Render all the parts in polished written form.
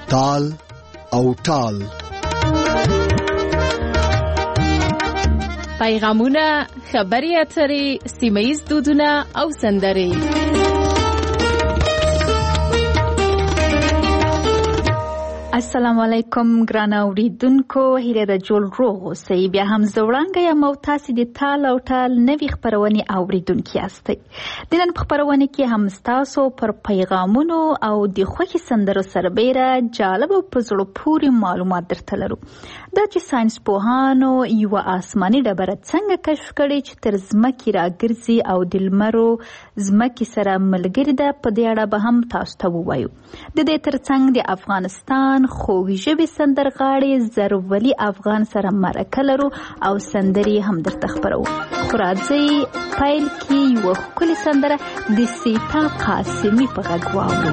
تال او ټال. پیغامونه، خبري اترې، سیمه‌ییز دودونه او سندرې. السلام علیکم ګران اوریدونکو، هیله ده جوړ روغ اوسئ. بیا هم زه وړانګه یم او تاسې د تال او ټال نوې خپرونې اوریدونکي یاستئ. د نن په خپرونه کې هم ستاسو پر پیغامونو او د خوښې سندرو سربیره جالب او په زړه پورې معلومات درته لرو. دا چې ساینس پوهانو یوه آسماني ډبره څنګه کشف کړې چې تر ځمکې راګرځي او د لمرو ځمکې سره ملګرې ده، په دې اړه به هم تاسو ته ووایو. د دې ترڅنګ د افغانستان خوږ ژبې سندرغاړي زرولي افغان سره مرکه لرو او سندرې هم درته خپرو. خو راځئ پیل کې یوه ښکلې سندره د سیتا قاسمي په غږ واورو.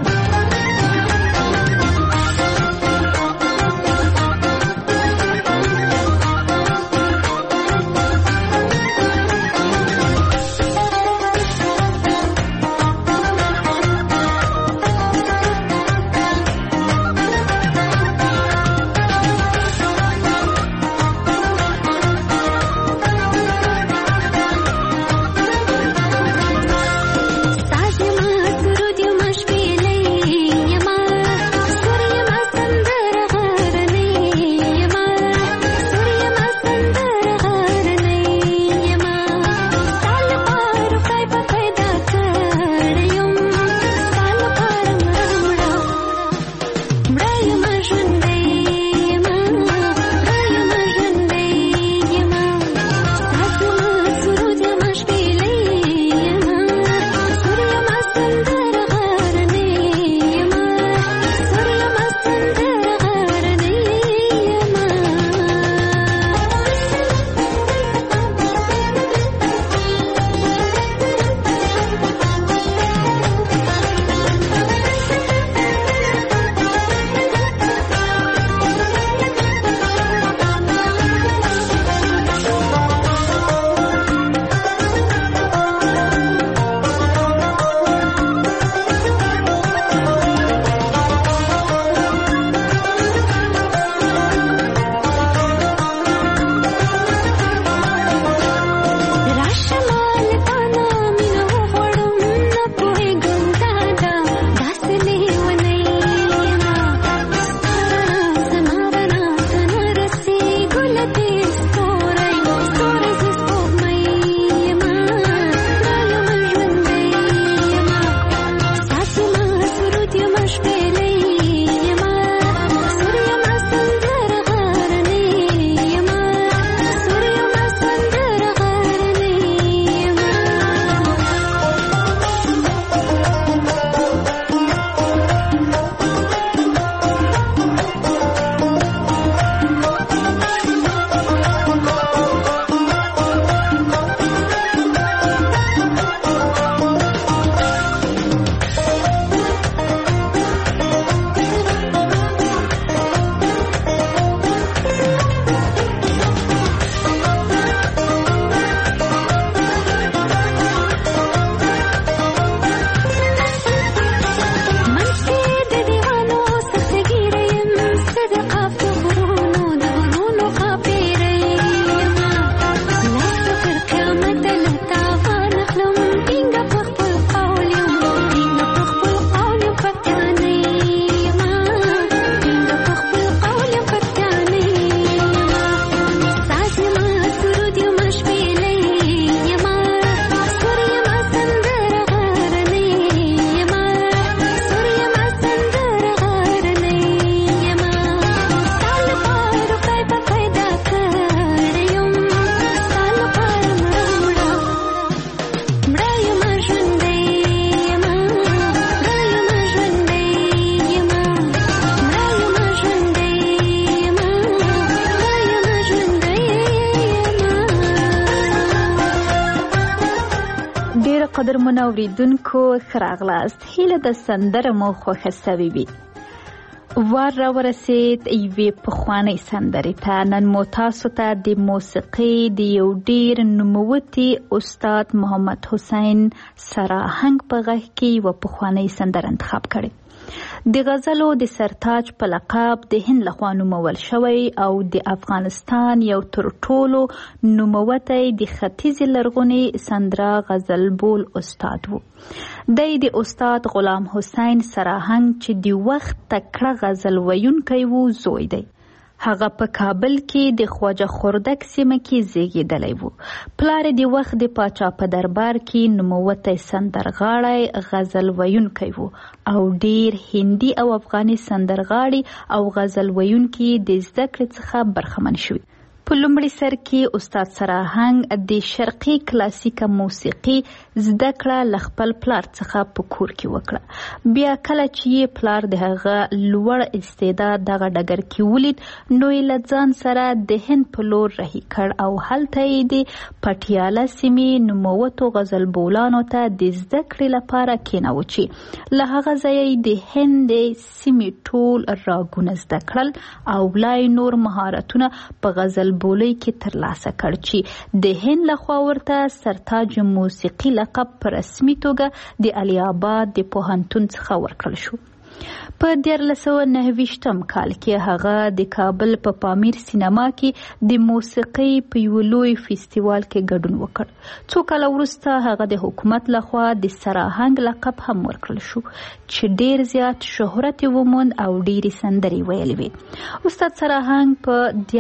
قدرمن اوریدونکو ښه راغلاست. هیله د سندره مو خوښه سوې وي. وار را ورسید یوې پخوانۍ سندرې ته. نن مو تاسو ته د موسیقۍ د یو ډیر نوموتی استاد محمد حسین سراهنګ په غږ کې یوه پخوانۍ سندره انتخاب کړې. د غزلو د سرتاج په لقب د هند لخوا نومول شوی او د افغانستان یو تر ټولو نوموتی د ختیځې لرغونې سندره غزل بول استاد و. دی د استاد غلام حسین سراهنګ چې د وخت تکړه غزل ویونکی و زوی دی. هغه په کابل کې د خواجه خردک سیمه کې زیږیدلی و. پلار د وخت د پاچا په دربار کې نوموتی سندرغاړی غزل ویونکی و او ډیر هندي او افغاني سندرغاړي او غزل ویونکي د زده کړې څخه برخمن شوي. په لومړي سر کې استاد سراهنګ د شرقي کلاسیکه موسیقي زده کړه له خپل پلار څخه په کور کې وکړه. بیا کله چې پلار د هغه لوړ استعداد دغه ډګر کې ولید نو یې له ځان سره د هند په لور رهي کړ او هلته یې د پټیاله سیمې نوموتو غزل بولانو ته د زده کړې لپاره کېناوه چې له هغه ځایه د هند د سیمې ټول راګونه زده کړل او لای نور مهارتونه په غزل بولۍ کې ترلاسه کړ چې د هند لخوا ورته سرتاج موسیقي لقب په رسمي توګه د علي آباد د پوهنتون څخه ورکړل شو. په 1929 کال کې هغه د کابل په پامیر سینما کې د موسیقۍ په یو لوی فیستیوال کې ګډون وکړ. څو کاله وروسته هغه د حکومت لخوا د سراهنګ لقب هم ورکړل شو چې ډیر زیات شهرت وموند او ډیرې سندرې ویلې وې. استاد سراهنګ په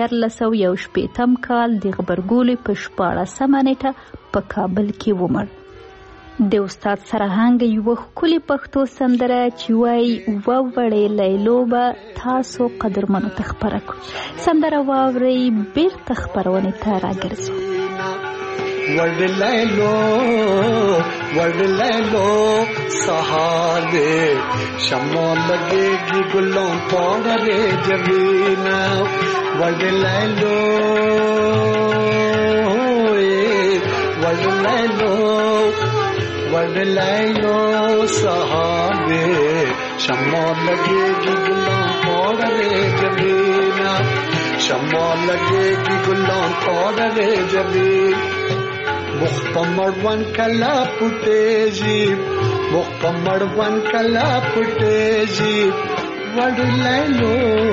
1918 کال د غبرګولي په 14 نیټه په کابل کې ومړ. د استاد سراهنګ یو ښکلي پښتو سندره چې وایي ووړې لیلو به تاسو قدرمنو ته خپره کړو. سندره واورئ بیرته خپرونې ته راګرځو. وڑ لیلو سہار دے شمع لگے گی گلوں پاؤڈرے جبینا وڑ لیلو وڑ لیلو سہار دے شمع لگے گی گلوں پاؤڈرے جبینا شمع لگے گی گلوں پاؤڈرے جبین مختمر ون کلا پٹیجی مختمر ون کلا پٹیجی وڑ لیلو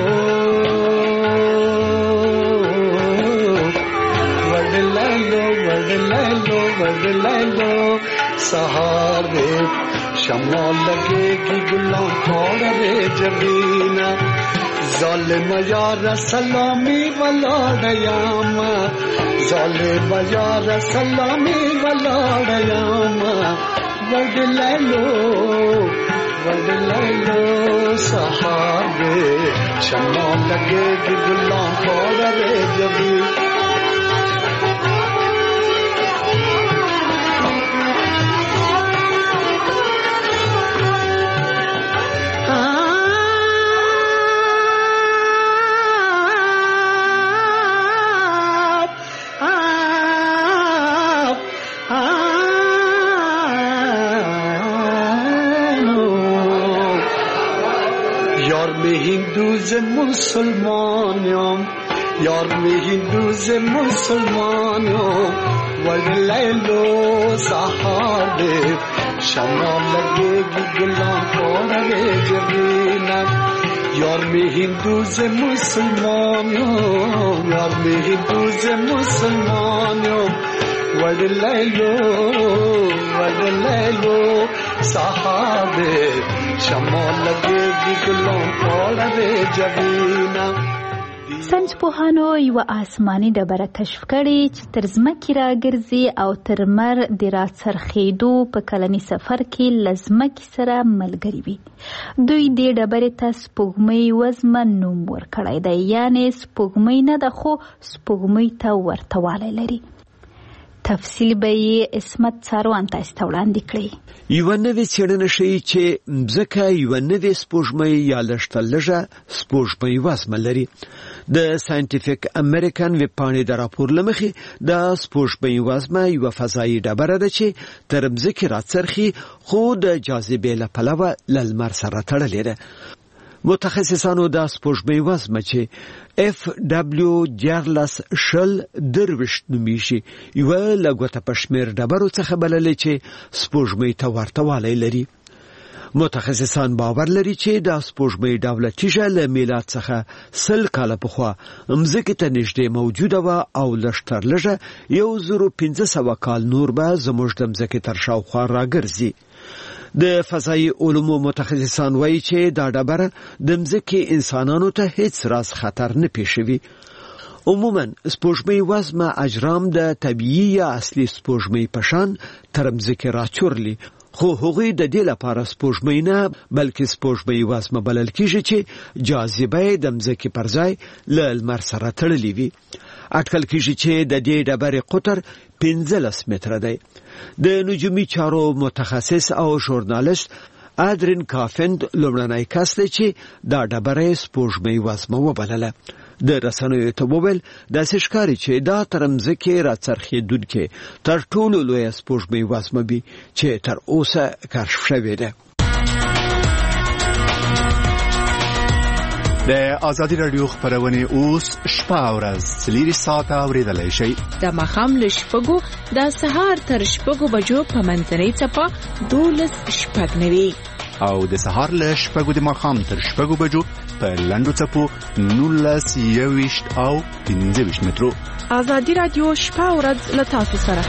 وڑ لیلو وڑ لیلو وڑ لیلو سہار دے شمع لگے گی گلوں پاؤڈرے جبینا ظالم یار سلامی ولاڑیام ظالم یار سلامی ولاڑیام وڑ لیلو سہار دے شمع لگے گی گلوں پاؤڈرے جبینا مسلمانوں یار میں ہندو سے مسلمانوں وڑ لیلو سہار دے شمع لگے گی گلوں پاؤڈرے جبینا یار میں ہندو سے مسلمانوں یار میں ہندو سے مسلمانوں وڑ لیلو سہار دے شمع لگے گی گلوں پاؤڈرے جبینا. ساینس پوهانو یو آسماني ډبره کشف کړې چې تر ځمکې راګرځي او تر لمر د راڅرخېدو په کلني سفر کې له ځمکې سره ملګري وي. دوی دې ډبرې ته سپوږمۍ وزمه نوم ورکړی دی، یعنې سپوږمۍ نه ده خو سپوږمۍ ته ورته والی لري. تفصیل به یې عصمت څاروان تاسو ته وړاندې کړي. یوه نوې څېړنه ښیي چې مځکه یوه نوې سپوږمۍ یا لږ لږه سپوږمۍ وزمه لري. د ساینټیفیک امریکن ویبپاڼې د راپور له مخې د سپوږمۍ وزمه یوه فضایي ډبره ده چې تر مځکې راڅرخي خو د جاذبې له پلوه له لمر سره تړلې ده. متخصصانو د سپوږمۍ وزمه چې FW14 نومیږي یو لګوته پښمیر ډبرو څخه بللې چې سپوږمۍ ته ورته والی لري. متخصصان باور لري چې د سپوږمۍ ډوله تیږه له میلاد څخه 100 کاله پخوا مځکې ته نږدې موجوده وه او لږ تر لږه 1500 کال نور به زموږ د مځکې تر شاوخوا راګرځي. د فضایي علومو متخصصان وایي چې دا ډبره د مځکې انسانانو ته هیڅ راز خطر نه پیښوي. عموما سپوږمۍ وزمه اجرام د طبیعي یا اصلي سپوږمۍ په شان تر مځکې راچورلي، خو هغوی د دې لپاره سپوږمۍ نه بلکې سپوږمۍ وزمه بلل کیږي چې جاذبه د مځکې پر ځای له لمر سره تړلې وي. اټکل کیږي چې د دې ډبرې قطر 15 متره دی. د نجومي چارو متخصص او ژورنالیست ادرین کافند لومړنی کس دی چې دا ډبره سپوږمۍ وزمه وبلله. د رسنیو ته وویل داسې ښکاري چې دا تر مځکې راڅرخېدونکې تر ټولو لویه سپوږمۍ وزمه وي چې تر اوسه کشف شوې ده. د آزادي رادیو خبرونه اوس شپه او ورځ 4 ساعته اوریدلای شئ. د ماښام له 6 د سهار تر 6 بجو په منځنۍ څپه 12:09 او د سهار له 6 د ماښام تر 6 بجو په لنډو څپو 19:20 او 15 مترو. آزادي رادیو شپه او ورځ له تاسو سره.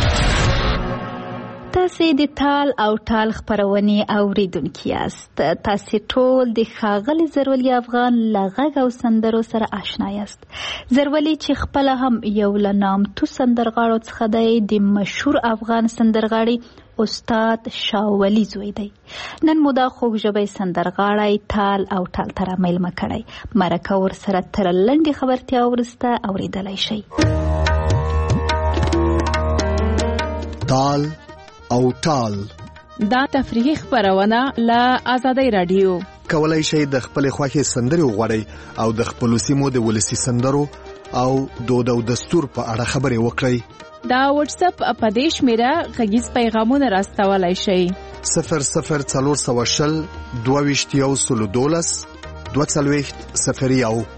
تاسو د تال او ټال خبرونه اوریدونکي یاست. تاسو ټول د ښاغلي زرولي افغان لغږ او سندرو سره آشنا یاست. زرولي چې خپل هم یو له نامتو سندرغاړو څخه دی، د مشهور افغان سندرغاړي استاد شاولی زوی دی. نن مو دا خوږ ژبی سندرغاړی تال او ټال تر میلمه کړی. مرکه ورسره تر لنډې خبرتیا وروسته اوریدلی شئ. تال او ټال دا تفریحي خبرونه له آزادۍ رادیو. کولای شئ د خپل خوښې سندرې وغواړئ او د خپل سیمو د ولسی سندرو او دود او دستور په اړه خبرې وکړئ. دا واتس اپ په دې شمیره غږیز پیغامونه راستولای شئ. 00420 22 22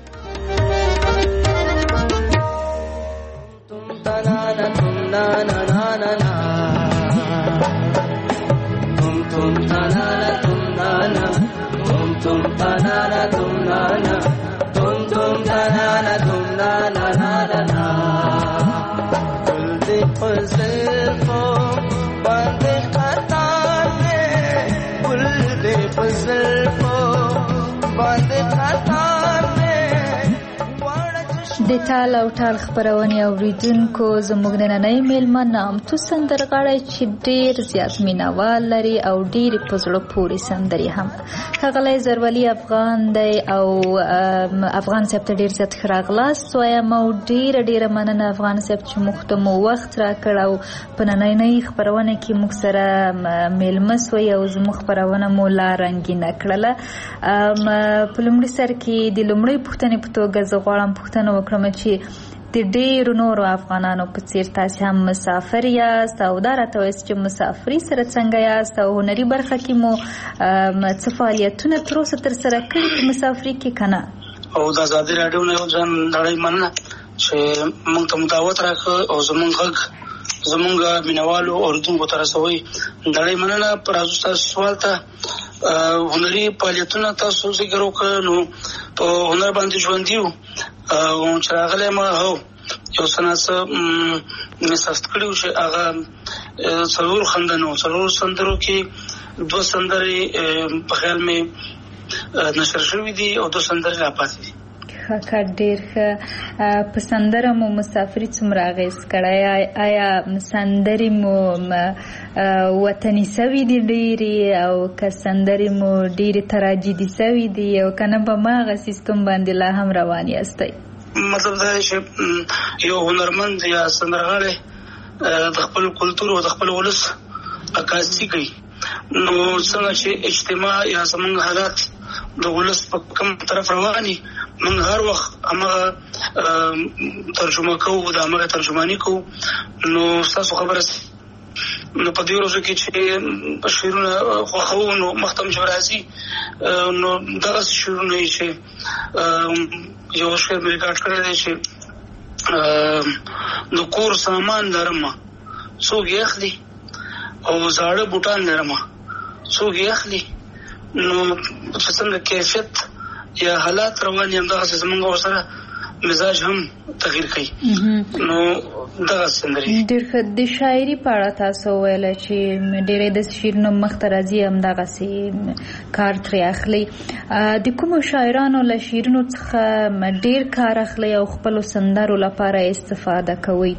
د ټال او ټال خبرونه اوریدونکو زموږ نننۍ میلمه نامتو سندرغاړی چې ډیر زیات مینوال لري او ډیر په زړه پورې سندرې هم. ښاغلی زرولي افغان دی او افغان صاحب ته ډیر زیات ښه راغلاست وایم او ډیره مننه افغان صاحب چې موږ ته مو وخت راکړ او په نننۍ خبرونه کې موږ سره میلمه سوی او زموږ خبرونه مو لا رنګینه کړله. په لومړي سر کې د لومړۍ پوښتنې په توګه زه غواړم پوښتنه وکړم چې د ډیرو نورو افغانانو په څیر تاسو هم مسافر یاست او دا راته وایست چې مسافري سره څنګه یاست او هنري برخه کې مو څه فعالیتونه تر اوسه ترسره کړي په مسافري کې که نه؟ او د ازادي راډیو نه یو ځان نړۍ مننه چې موږ ته دعوت راکړ او زموږ غږ زموږ مینوالو اردوونکو ته رسوي. نړۍ مننه. پر تاسو سوال ته هنري فعالیتونه تاسو ذکر وکړ نو په هنر باندې ژوند یو او چې راغلی ما هو یو سناسه مسافت کړیو چې هغه څلور سندرو کې 2 سندرې په خیال مې نشر شوې دي او 2 سندرې لا پاتې دي. ښه ډېر ښه. په سندره مو مسافري څومره اغېز کړی؟ آیا سندرې مو وطني سوي دي ډېرې او که سندرې مو ډېرې تراجیدي سوي دي او که نه په هماغه سیستم باندې لا هم روان یاستئ؟ مطلب دا چې یو هنرمند یا سندرغاړی د خپل کلتور او د خپل ولس عکاسي کوي نو څنګه چې اجتماع یا زموږ حالات د ولس په کوم طرف رواني موږ هر وخت همغه ترجمه کوو د همغه ترجمانی کوو. نو تاسو خبره نو په دې ورځو کې چې شعرونه خوښو نو مختم جرازي نو دغه شعرونه چې یو شعر مې ریکارډ کړی دی چې د کور سامان لرم څوک یې اخلي او زاړه بوټان لرم څوک یې اخلي نو څنګه کیفیت یا حالات روان یم دغه زمونږ سره مزاج هم تغییر کوي نو دغه سندري ډېر ښه د شاعري په اړه تاسو ویل چې ډېرې د شعرونو مخته راځي همدغسې کار ترې اخلي د کومو شاعرانو له شعرونو څخه ډېر کار اخلي او خپلو سندرو لپاره استفاده کوي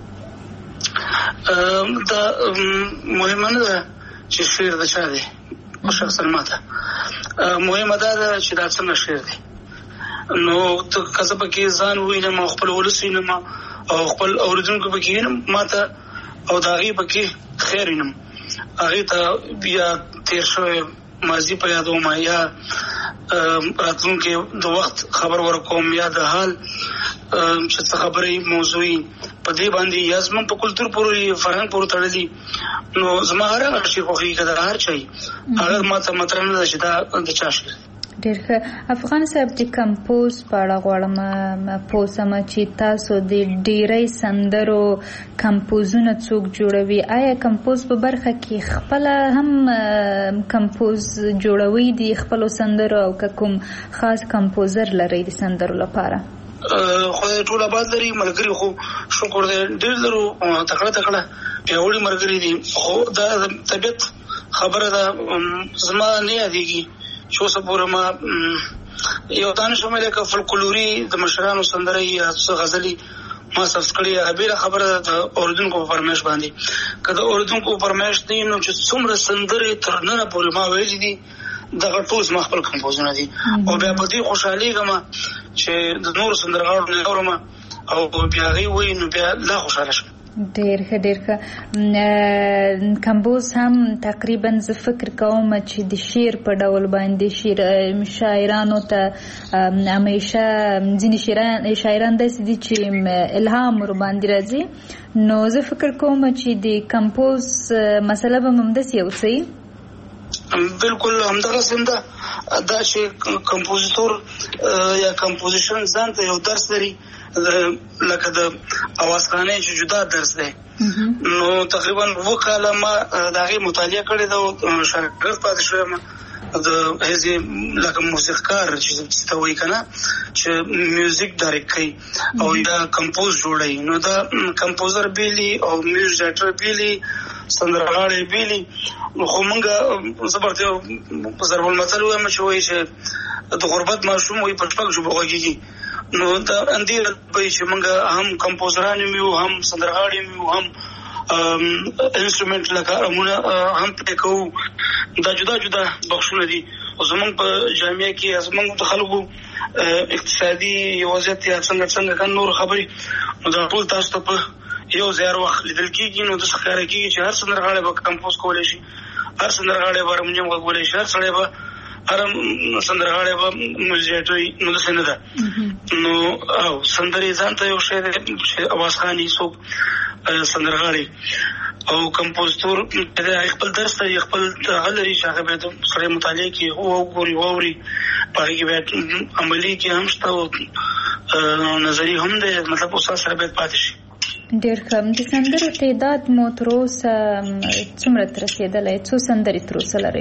دا مهمه نه ده چې شعر د چا دی شخصا ماته مهمه ده چې دا څنګه شعر دی نو ته کزه پکې ځان وینم خپل ولس وینم او خپل اوریدونکو پکې وینم ماته او دا غي پکې خیر وینم هغه ته بیا تیر شوی ماضي په یادوم یا راتلونکي د وخت خبر ورکوم یا د حال چې څه خبرې موضوعي په دې باندې یا زموږ په کلتور پورې فرهنګ پورې تړلي نو زما هر شي خوخي کده هر چي هغه ماته مطرح نه شي دا د چا شي ډېر ښه افغان صاحب د کمپوز په اړه غواړم پوسم چې تاسو د ډېرې سندرو کمپوزونه څوک جوړوي آیا کمپوز په برخه کې خپل هم کمپوز جوړوي د خپل سندرو او کوم خاص کمپوزر لري د سندرو لپاره خو ټول آباد لري ملګری خو شکر دې ډېر لرو تکړه پیاوړي ملګری دي خو دا طبيعت خبره ده زما نه یادېږي شو صبر ما یو دانش مله ک فولکلوري د مشرانو سندره یا غزلي ما سبسکړی هبه خبره د اوردونکو په فرمایش باندې کله اوردونکو په فرمایش دي نو چې څومره سندره تر نن پورې ما ویل دي دغه ټول ما خپل کمپوزونه دي او بیا په دې خوشحالي غم چې د نور سندرغاړو نه اورم او بیا غي وای نو بیا لا خوشاله شم ډېر ښه کمپوز هم تقریبا زه فکر کوم چې د شعر په ډول باندې شاعرانو ته همیشه ځینې شاعران داسې دي چې الهام ور باندې راځي نو زه فکر کوم چې د کمپوز مسله به همداسې اوسي بالکل همدغه سنده دا چې کمپوزیتور یا کمپوزیشن ځان ته یو درس لري لکه د اوازخانه چې جدا درس دی نو تقریبا وکاله ما دغه مطالعه کړې ده شاګرد پاتې شوم د هزي لکه موسیقار چې ته وایي کنه چې میوزیک ډایرکټ کوي او یا کمپوز جوړي نو دا کمپوزر بیلی او میوزیک ډایرکټر بیلی سندرغاړي بیلی نو خو مونږه زبرته ضرب المثل وایم چې د غربت ماشوم وي په پک جو بوګيږي نو دا اندیر به چې مونږه هم کمپوزران یو هم سندرغاړي یو هم انسټرومنټ لکه موږ هم پې کوو دا جدا بخښونه دي او زمونږ په جامعه کې زمونږ د خلکو اقتصادي وضعیت یا څنګه کان نور خبري نو دا ټول تاسو ته په یو ځای وخت لیدل کېږي نو د ښکار کېږي چې هر سندرغاړي به کمپوز کولای شي هر سندرغاړي به هارمونیم غوړي شي هر سړی به هر سندرغاړي به موزیک نو څه نه ده نو او سندري ځان ته یو شی د اوازخاني څوک سندرغاړي او کمپوزیتور د خپل درس ته خپل غلري شاغه به سره مطالعه کوي او ووري پاره کې به عملی کې هم شته او نظری هم ده مطلب اوس سره به پاتې شي ډېر ښه د سندرو تعداد مو تر اوسه څومره تر رسېدلی څو سندرې تر اوسه لرئ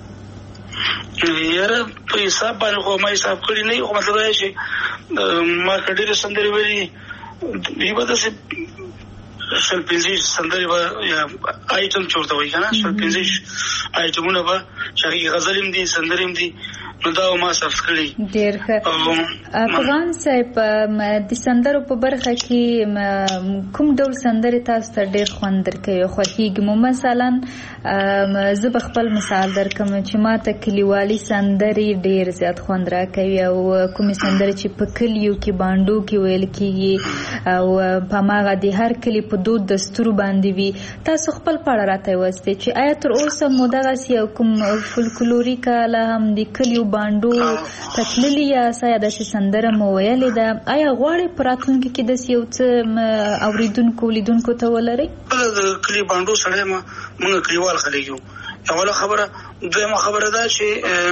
یاره په حساب باندې خو ما حساب کړی نه خو مطلب دا چې ما ډېرې سندرې ویلي وي به داسې شل پنځه سندرې به یا آیټم چورته وایي که نه شل پنځه آیټمونه به چې هغې غزل هم دي سندرې هم دي نو دا ما سبس کړي ډېر ښه افغان صاحب د سندرو په برخه کې کوم ډول سندرې تاسو ته ډېر خوند درکوي خوښېږي مو مثلا زه به خپل مثال درکړم چې ما ته کلیوالي سندرې ډېر زیات خوند راکوي او کومې سندرې چې په کلیو کې بانډو کې ویل کېږي او په هماغه د هر کلي په دود دستورو باندې وي تاسو خپل په اړه راته ووایئ چې آیا تر اوسه مو دغسې یو کوم فولکلوریک آله هم د کلیو بانډو تتللی یا سایا د سندره مو ویلې ده آیا غواړي پراتونکو کې د یو څه اوریدونکو لیدونکو ته ولري د کلی بانډو سره موږ کلیوال خلک یو اوله خبره دویمه خبره ده چې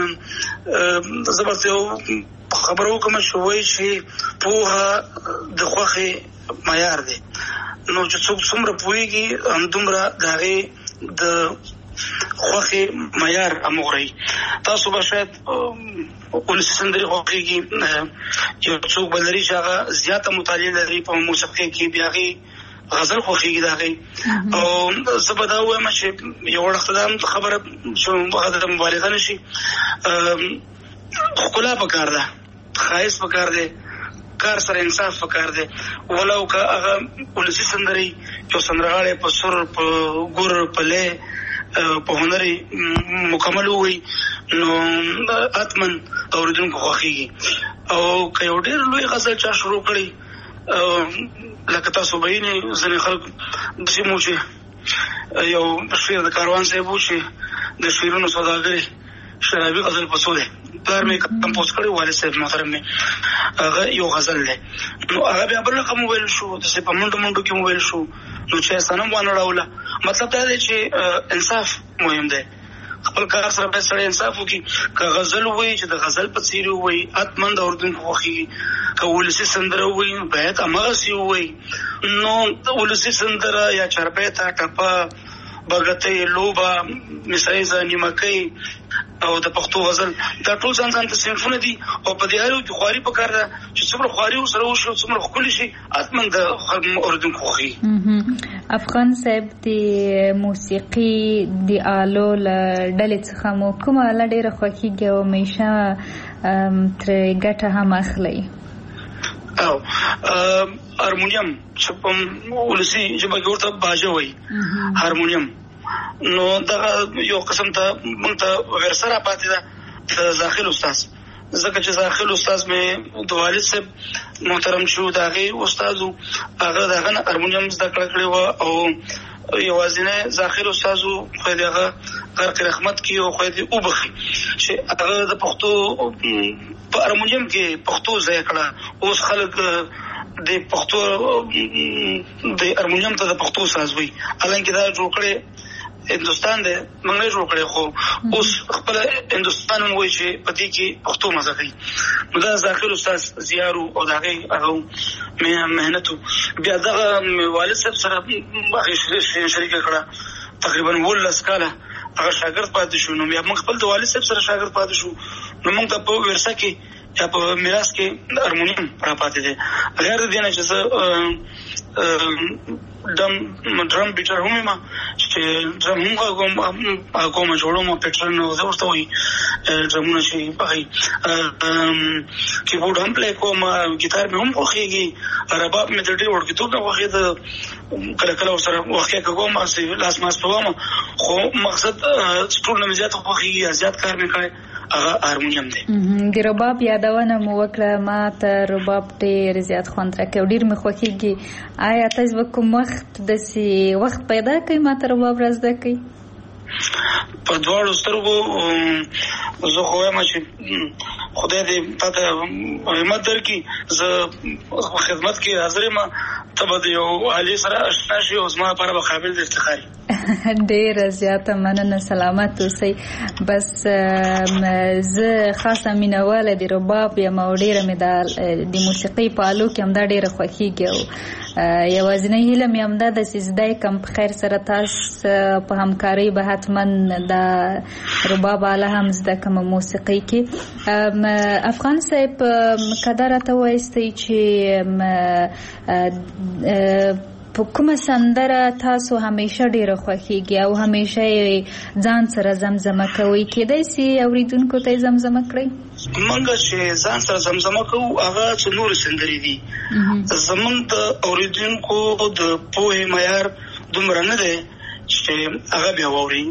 زبرته خبرو کوم شوي چې پوها د خوخي معیار دی نو چې څومره پويږي همدومره دغه د خوخي معیار اموري تاسو به شاید ولسی سندري خوخيږي یو څوک بلري چې هغه زیاته مطالعه لري په موسیقي کې بیاغي غزل خوخيږي دغه او زبدا وایم چې یو وخت دا خبره چې هغه مبالغه نشي خلا پکار ده خایس پکار ده کار سره انصاف پکار دی ولو که هغه ولسی سندري یو سندرغاړي په سر په ګور په لې په هنري مکمل وي نو اتمن اوریدونکو خوخيږي او که یو ډېر لوی غزل چا شروع کړي لکه تاسو بینه ځنې خلک د سیمو چې یو شعر د کاروان صاحب چې د شعرونو سوداګري شرابي غزل پسوله پلار مې کمپوز کړی والد صاحب محترم مې هغه یو غزل دی نو هغه بیا بل رقم ویل شو د څه په منډو کې ویل شو نو چې سنم وانه راوله مطلب دا دی چې انصاف مهم دی خپل کار سره به سره انصاف وکړي که غزل وایي چې د غزل په څیر وایي اتمن د اردن خوخي که ولسی سندره وایي باید امغه سی وایي نو ولسی سندره یا چرپیتا ټپه بغته لوبا مسایزه نیمکۍ او د پښتو غزل دا ټول ځان ته صنفونه دي او په دې اړه د خواري په کار ده چې څومره خواري سره وشو څومره خولي شي اتمن د اردن خوخي افغان صاحب د موسیقي د آلو ډلې څخه مو کومه آله ډېره خوښیږي او همیشه ترې ګټه هم اخلئ او هارمونیم چې په ولسی ژبه کې ورته باجه وایي هارمونیم نو دا یو قسم ته مونږ ته ورسره پاتې ده د داخل استاد ځکه چې داخل استاد مې د والد صاحب محترم شو داغه استادو هغه دغه هارمونیم زده کړی و او یوازینه داخل استادو خو دغه غرق رحمت کې او خو دې وبخي چې هغه د پښتو په هارمونیم کې پښتو ځای کړه اوس خلک د پښتو د هارمونیم ته د پښتو ساز وي الانکه دا جوړ کړي هندستان دې موږ نه جوړ کړی خو اوس خپل هندستان وایي چې په دې کې پښتو مزه کوي نو دا داخل استاد زیارو او دغه هغه مهنتو بیا دغه والد صاحب سره شریک کړه تقریبا 19 کاله هغه شاګرد پاتې شو نو بیا موږ خپل د والد صاحب سره شاګرد پاتې شو نو موږ ته په ورثه کې یا په میراث کې هارمونیم را پاتې دي غیر دې نه چې ډرم بیټر هم ما چې ډرم هم کوم جوړوم پیټرن او ورته وي ډرمونه شي په کیبورډ هم پلی کوم ګیټار مې هم خوښيږي رباب مې د ډېر ورکې ته خوښي د کله کله سره وخت کوم اسی لاس ماستوم خو مقصد ټول نه زیات خوښيږي زیات کار مې کوي هغه هارمونیم دی د رباب یادونه مو وکړه ما ته رباب ډېر زیات خوند راکوي ډېر مې خوښیږي آیا تاسو کوم وخت داسې وخت پیدا کوي ما ته رباب را زده کوي په دواړو سترګو زه خو وایم چې خدای دې تاته همت درکړي زه خدمت کې حاضر یم ته به د یو علي سره اشنا شي او زما لپاره به قابل د افتخاري ډېره زیاته مننه سلامت اوسئ بس زه خاصه مینهواله د رباب یم او ډېره مې د موسیقۍ په آلو کې همدا ډېره خوښیږي او یوازینی هیله مې همدا ده چې زده یې کړم په خیر سره تاسو په همکارۍ به حتما د رباب آله هم زده کړم موسیقۍ کې افغان صاحب که دا راته وایستئ چې په کومه سندره تاسو همیشه ډېره خوښیږي او همیشه ځان سره زمزمه کوئ کېدای شي اورېدونکو ته یې زمزمه کړئ موږ چې ځان سره زمزمه کوو هغه څه نورې سندرې دي زموږ د اورېدونکو د پوهې معیار دومره نه دی چې هغه بیا واوري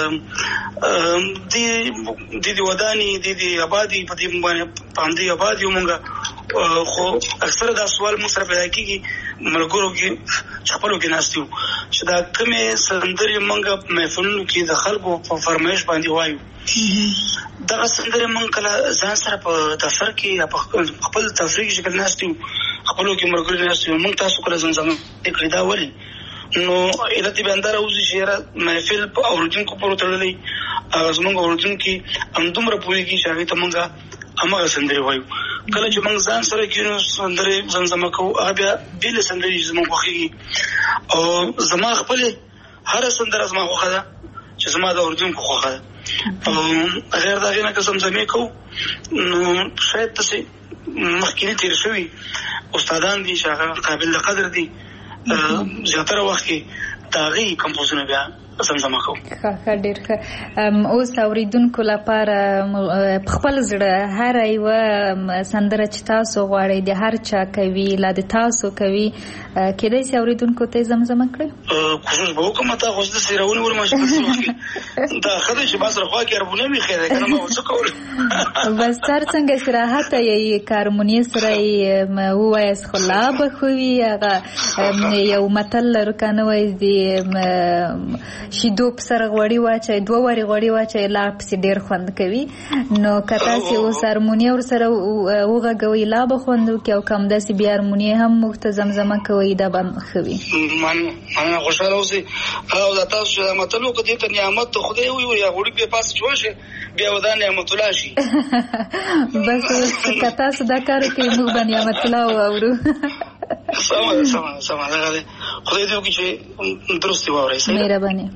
د وداني د آبادي په دې باندې پاندې آبادي موږ خو اکثر دا سوال مو سره پیدا کیږي ملګرو کې خپلو کې ناستیو چې دا کومې سندرې موږ په محفلونو کې د خلکو په فرمایش باندې وایو دغه سندرې موږ کله ځان سره په دفتر کې یا په خپل تفریح شکل ناست یو خپلو کې ملګري ناست یو موږ تاسو کله زمزمه کړې دا ولې نو علت به انداره وځي چې محفل په اوریدونکو پورې تړلی هغه زموږ اوریدونکي همدومره پوهېږي چې هغې ته موږ هماغه سندرې وایو کله چې موږ ځان سره کېنو سندرې زمزمه کوو هغه بیا بېلې سندرې زموږ خوښېږي او زما خپلې هره سندره زما خوښه ده چې زما د اوریدونکو خوښه ده او غیر د هغې نه که زمزمې کوو نو شاید داسې مخکیني تېر شوي استادان دي چې هغه قابل د قدر دي زیاتره وخت کې د هغې کمپوزونه بیا زمزمه کوو. ښه ډېر ښه. اوس اورېدونکو لپاره په خپل زړه هره یوه سندره چې تاسو غواړئ د هر چا کوي لا د تاسو کوي کېدای شي اورېدونکو ته یې زمزمه کړئ؟ کوشش به وکړم تا خو زه داسې راونیولم چې داسې وخت کې دا ښه دی چې ما سره خوا کې هارمونیم ایښی دی که نه ما به څه کول. بس هر څنګه چې راحته یې که هارمونیې سره یې ووایاست خو لا به ښه وي. هغه یو متل لرو که نه وایي د شیدو په سره غوړي واچوئ 2 وارې غوړي واچوئ لا پسې ډېر خوند کوي. نو که تاسې اوس هارمونیه ورسره وغږوئ لا به خوند وکړي او که همداسې بیا هارمونیه هم موږ ته زمزمه کوئ دا به ښه وي. مننه خوشحاله اوسئ. او دا تاسو چې دا متل وکړه دې ته نعمت د خدای ووایو یا غوړي پې پاسه چې وشي بیا به دا نعمت الله شي. بس که تاسو دا کار وکړئ موږ به نعمت الله واورو. سمه دغه دی خدای دې وکړي چې درست یې واورئ. مهرباني.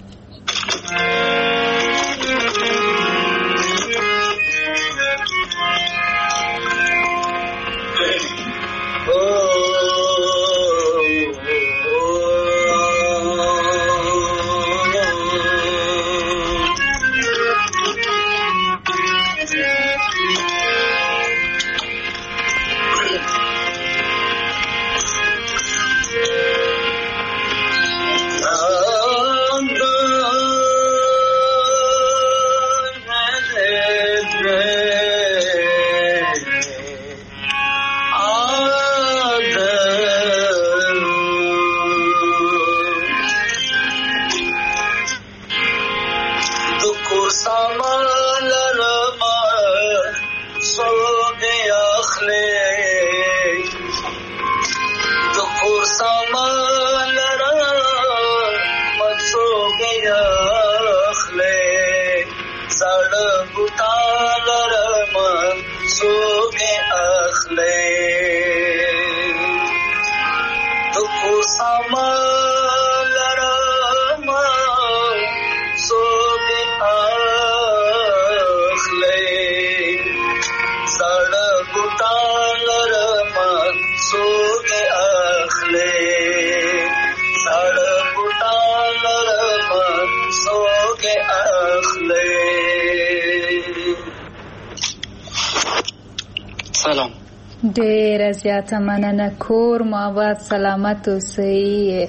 ډېره زیاته مننه. کور مو آباد سلامت اوسئ.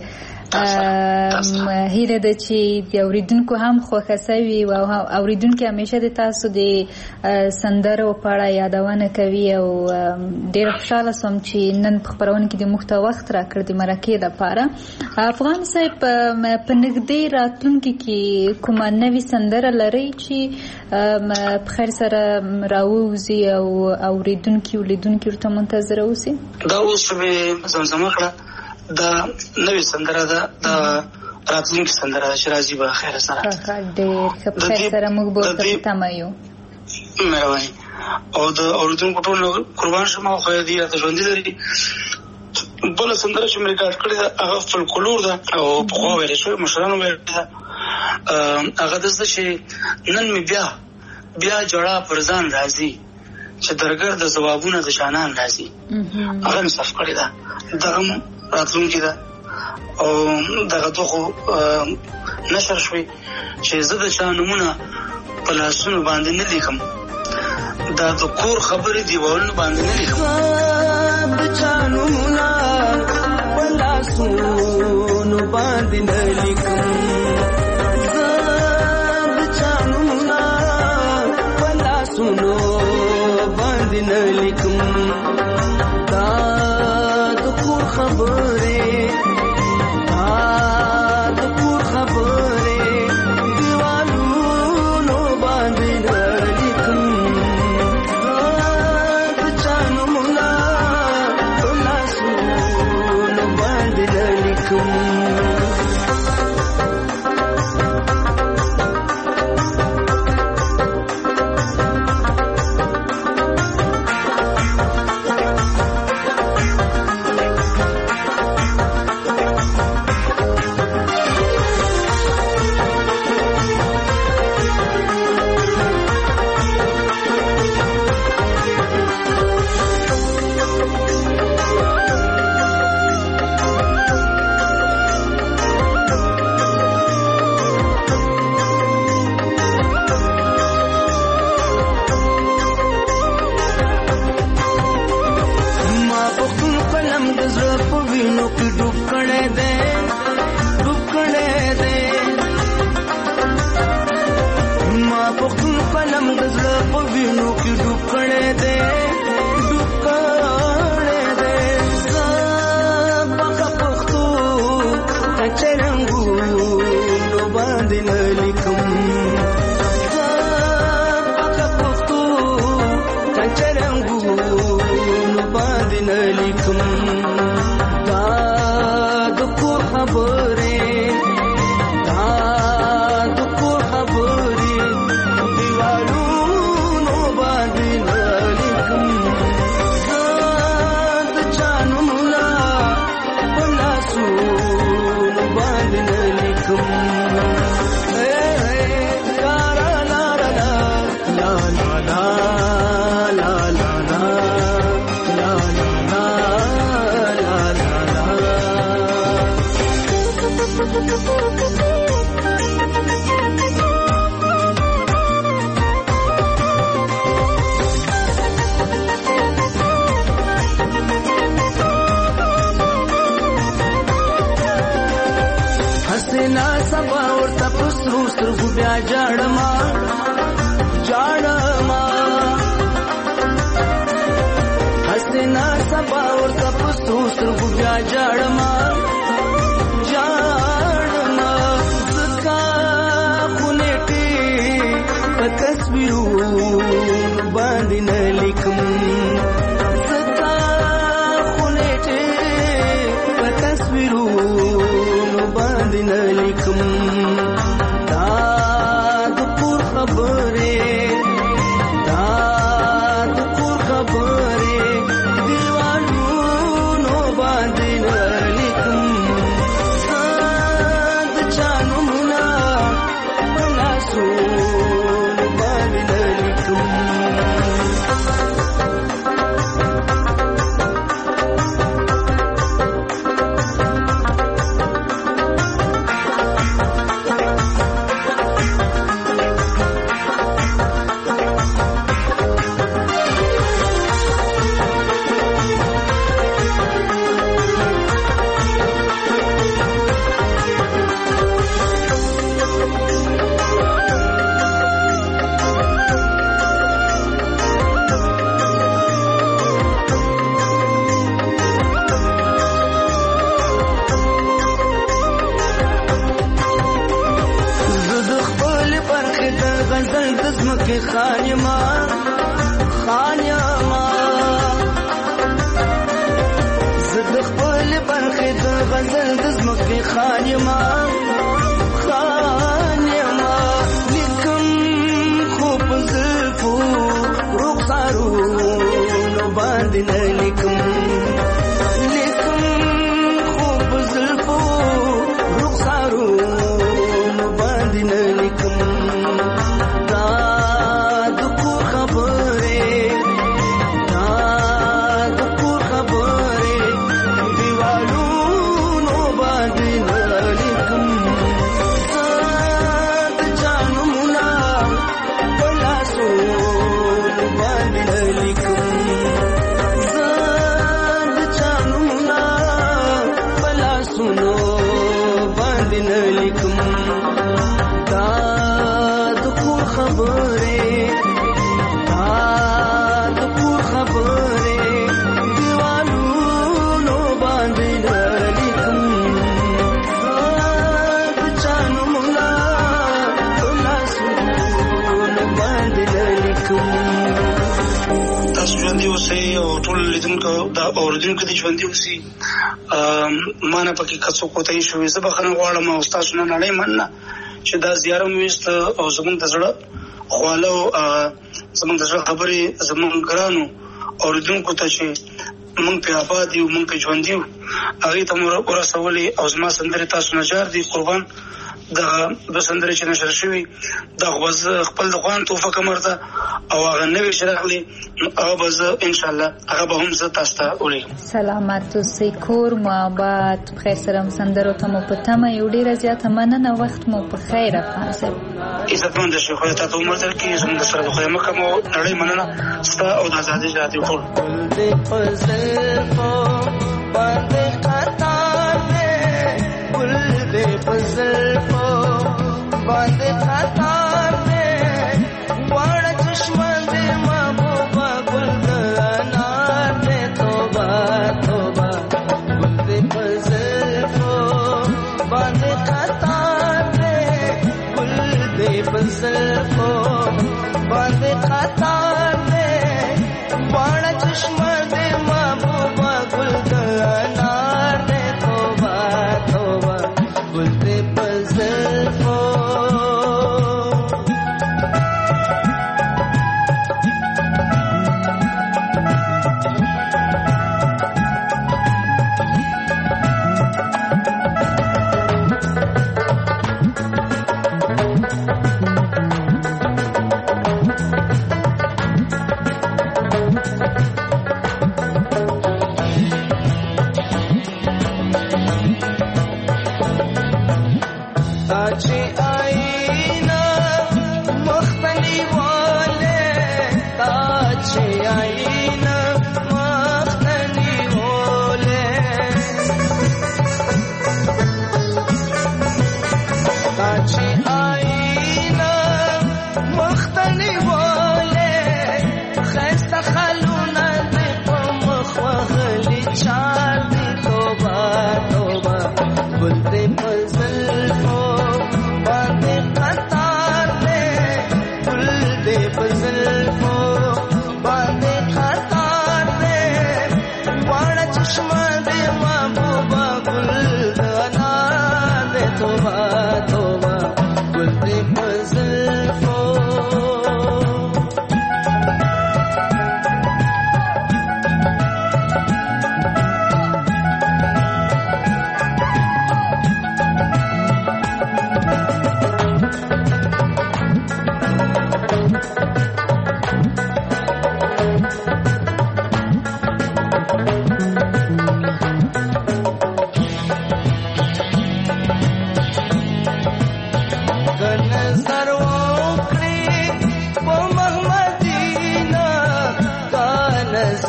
هیله ده چې د اوریدونکو هم خوښه سوي او اوریدونکي همیشه د تاسو د سندرو په اړه یادونه کوي او ډېره خوشحاله سوم چې نن په خپرونه کې د موږ ته وخت راکړ د مرکې لپاره. افغان صاحب په نږدې راتلونکي کې کومه نوې سندره لرئ چې په خیر سره راووځي او اوریدونکي ولیدونکي ورته منتظره اوسي؟ دا اوس مې زمزمه کړه دا نوې سندره ده دا راتلونکې سندره ده چې راځي به خیر سره. ډېر ښه په خیر سره موږ به ورته تمه یو. مهرباني. او د اورېدونکو ټول قربان شم او خیر دې راته ژوندي لري. بله سندره چې مې ریکارډ کړې ده هغه فلکلور ده او پخوا ویلې شوې مشرانو ویلې ده. هغه داسې چې نن مې بیا جړه پر ځان راځي چې درګر د ځوابونه د شانان راځي. هغه مې صرف کړې ده دغه راتلونکې ده او دغه دوه خو نشر شوې چې زه د چا نومونه په لاسونو باندې نه لیکم دا د کور خبرې دیوالونو باندې نه لیکم د چا نومونه په لاسونو باندې نه لیکم زه د چا نومونه په لاسونو باندې نه لیکم دا د کور خبرې دا د पविनो की डुकड़े दे बका पख्तो कचरंगू नो बांदिन लिखम बका पख्तो कचरंगू नो बांदिन लिखम दाद को खबरे बया जाड़मा हसना सबा और तपस्तु सुरगु बया जाड़मा सका खुनेटी तस्वीरू बांदिन लिखम सका खुनेटी तस्वीरू बांदिन लिखम اوردونکو د ژوندۍ اوسي مانه پکې کڅو کوتای شوې زه بخښنه غواړم او تاسو نه نړۍ مننه چې دا زیاره مو وست او زمونږ د زړه خواله زمونږ د زړه خبرې زمونږ ګرانو اوردونکو ته چې مونږ په آباد یو مونږ په ژوندۍ یو هغې ته مو ورسولې او زما سندرې تاسو نه جار دي قربان د سندرې چې نشر شوي دا خو خپل د خوان توفه کمر ده او هغه نوې چې راغلي هغه به زه انشاءالله هغه به هم زه تاسو ته ولیږم. سلامت اوسئ، کور مو آباد، په خیر سره سندرو ته مو په تمه یو. ډېره زیاته مننه، وخت مو په خیر افغان صاحب. عزتمند شي، خدای ته عمر درکړي، زموږ د سره د خدای مکه مو نړۍ مننه ستا او د ازادۍ رادیو خور बांध खाता में बड़ा चश्मा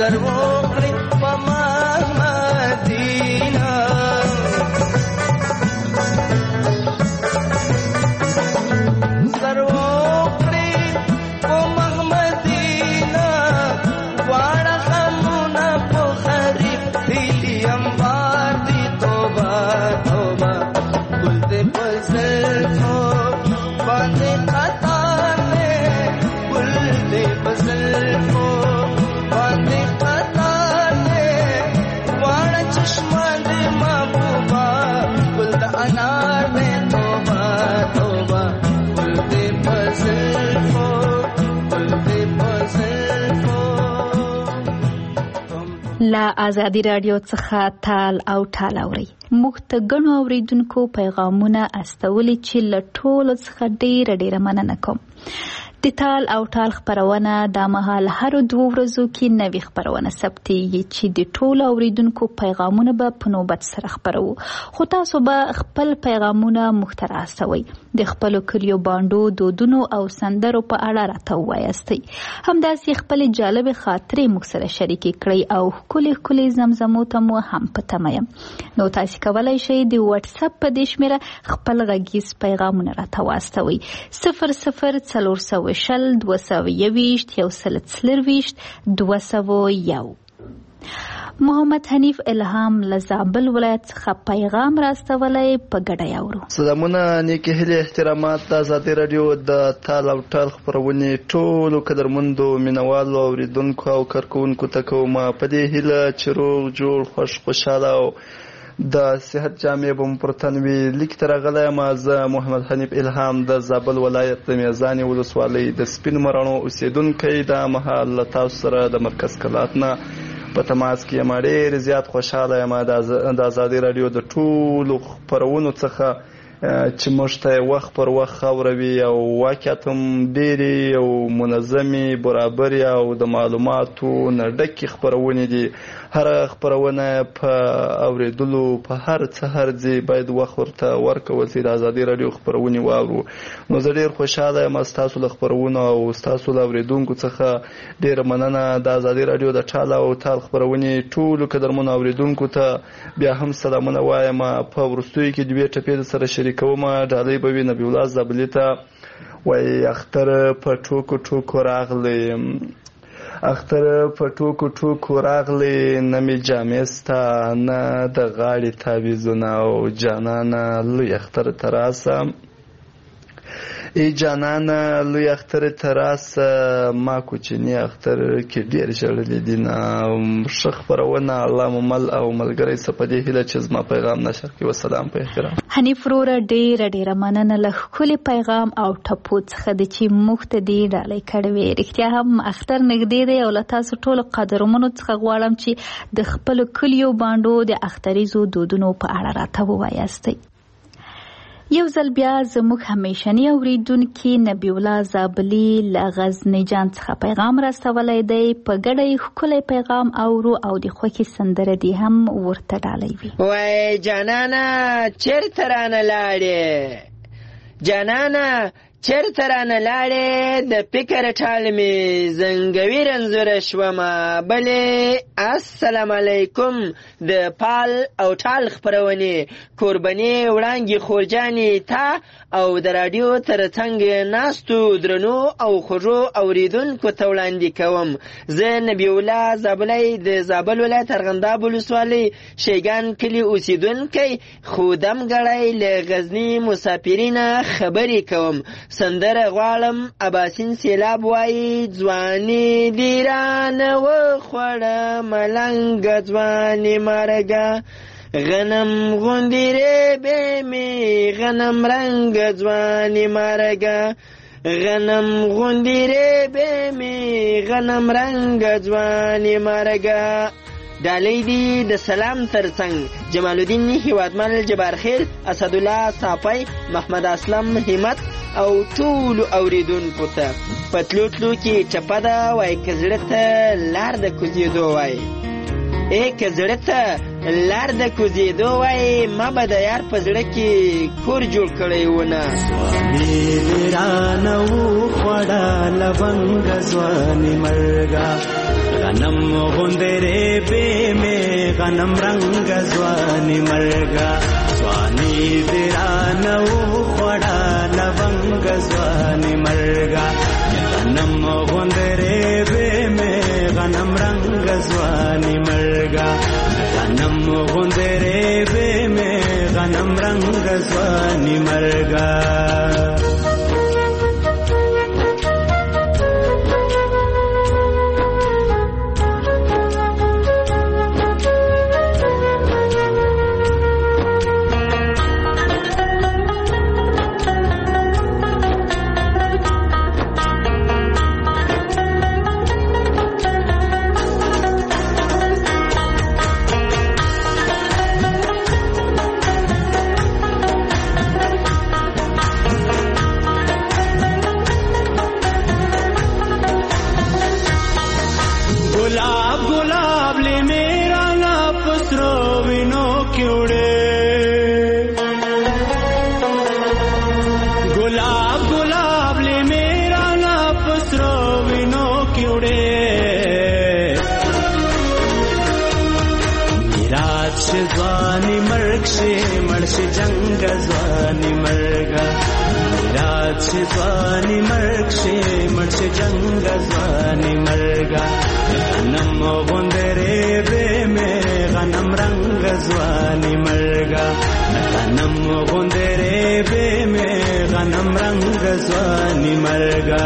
سر وکړي په مدینه سر وکړي په مدینه واړه غمونه په خریف هیلي انبار دي توبه توبه ګل دې په زلفو باندې قطار دې ګل دې په زلفو باندې قطار دې واړه چشمه دې محبوبه ګل د انار دې توبه توبه ګل دې په زلفو ګل دې په زلفو. لا آزادي رادیو څخه تال او ټال اوري. موږ ته ګڼو اوریدونکو پیغامونه استولي چې له ټولو څخه ډیره مننه کوم. د تال او ټال خپرونه د مهال هر 2 ورځو کې نوې خپرونه ثبتېږي چې د ټولو اوریدونکو پیغامونه به په نوبت سره خپرو. خو تاسو به خپل پیغامونه موږ ته راستوئ. د خپلو کلیو بانډو دودونو او سندرو په اړه راته ووایاستئ. همداسې خپلې جالبې خاطرې موږ سره شریکې کړئ او ښکلې زمزمو ته مو هم په تمه یم. نو تاسو کولی شئ د واتس اپ په دې شمېره خپل غږیز پیغامونه راته واستوئ. 00 221 محمد حنیف الهام له زابل ولایت څخه پیغام راستولی په ګډه یاورو. سلامونه نیکې هیلې احترامات د آزادي رادیو د تال او ټال خپرونې ټولو قدرمندو مینوالو اوریدونکو او کارکوونکو ته کوم په دې هیله چې روغ جوړ خوشحاله او د صحت جامې به مو پر تن وي. لیک ته راغلی یم زه محمد حنیف الهام د زابل ولایت د میزانې ولسوالۍ د سپینو مراڼو اوسېدونکی دا مهال له تاسو سره د مرکز کلات نه په تماس کې یم. ډېر زیات خوشحاله یم د آزادي رادیو د ټولو خپرونو څخه چې موږ ته وخت پر وخت خاوروي او واقعیت هم ډېرې او منظمې برابرې او د معلوماتو نه ډکې خپرونې دي. هره خپرونه په اورېدلو په هر څه هرځي باید وخت ورته ورکول شي. د آزادي رادیو خپرونې واورو. نو زه ډېر خوشحاله یم ستاسو له خپرونو او ستاسو له اورېدونکو څخه ډېره مننه. د آزادي رادیو د ټال او ټال خپرونې ټولو قدرمنو اورېدونکو ته بیا هم سلامونه وایم. په وروستیو کې 2 ټپې سره شریکوم. ډالۍ به وي نبي الله زابلي ته وایي اختر په ټوکو ټوکو راغلی اختر په ټوکو ټوکو راغلی نه مې جامې ستا نه د غاړې تعویضونه او جانانه لوی اختر ته راسه ای جانانه لوی اختر ته راسه ما کوچني اختر کې ډېر ژړلي دي نه. ښه خپرونه الله مو مل او ملګری څه په دې هیله چې زما پیغام نشر کړي. وسلام په احترام. حنیف وروره ډېره مننه له ښکلي پیغام او ټپو څخه د چې موږ ته دې ډالۍ کړې وې. رښتیا هم اختر نږدې دی او له تاسو ټولو قدرمنو څخه غواړم چې د خپلو کلیو بانډو د اختریزو دودونو په اړه راته ووایاستئ. یو ځل بیا زموږ همیشنی اوریدونکي نبی الله زابلي له غزني جان څخه پیغام راستولی دی. په ګډه یې ښکلی پیغام اورو او د خوښې سندره دې هم ورته ډالۍ وي. وای جانانه چېرته رانه لاړې جانانه چېرته رانه لاړې د فکر ټال مې زنګوي رنځوره شومه بلې. السلام علیکم د پال او ټال خپرونې کوربنې وړانګې خورجانې تا او د راډیو تر څنګ ناستو درنو او خوږو اوریدونکو ته وړاندې کوم. زه نبی الله زابلی د زابل ولایت ارغنداب ولسوالۍ شیګان کلي اوسېدونکی خو دمګړی له غزني مسافرینه خبرې کوم. سندره غواړم اباسین سیلاب وایي ځواني دې رانه وخوړه ملنګه ځواني مرګه غنم غوندې ریبې مې غنم رنګه ځواني مرګه غنم غوندې ریبې مې غنم رنګه ځواني مرګه. ډالۍ دي د سلام ترڅنګ جمال الدین هیوادمل جبارخیل اسدالله صافی محمد اسلم همت او ټولو اوریدونکو ته. پتلو تلو کې چپه ده وای که زړه ته لار د کوزېدو وای ای که زړه ته لار د کوزېدو وای ما به د یار په زړه کې کور جوړ کړی ونه سواني رانه وخوړه لونګ ځواني مرګه غنم غوندرې به مې غنم رنګ ځواني مرګه سواني رانه وخوړه لونګ ځواني مرګه غنم غوندرې به مې غنم رنګ ځواني مرګه غنم غوندرې به مې غنم رنګ ځواني مرګه ځواني مرګ شي مړ شي جنګ ځواني مرګه میراث شي ځواني مرګ شي مړ شي جنګ ځواني مرګه غنم غوندرې به مې غنم رنګ ځواني مرګه غنم غوندرې به مې غنم رنګ ځواني مرګه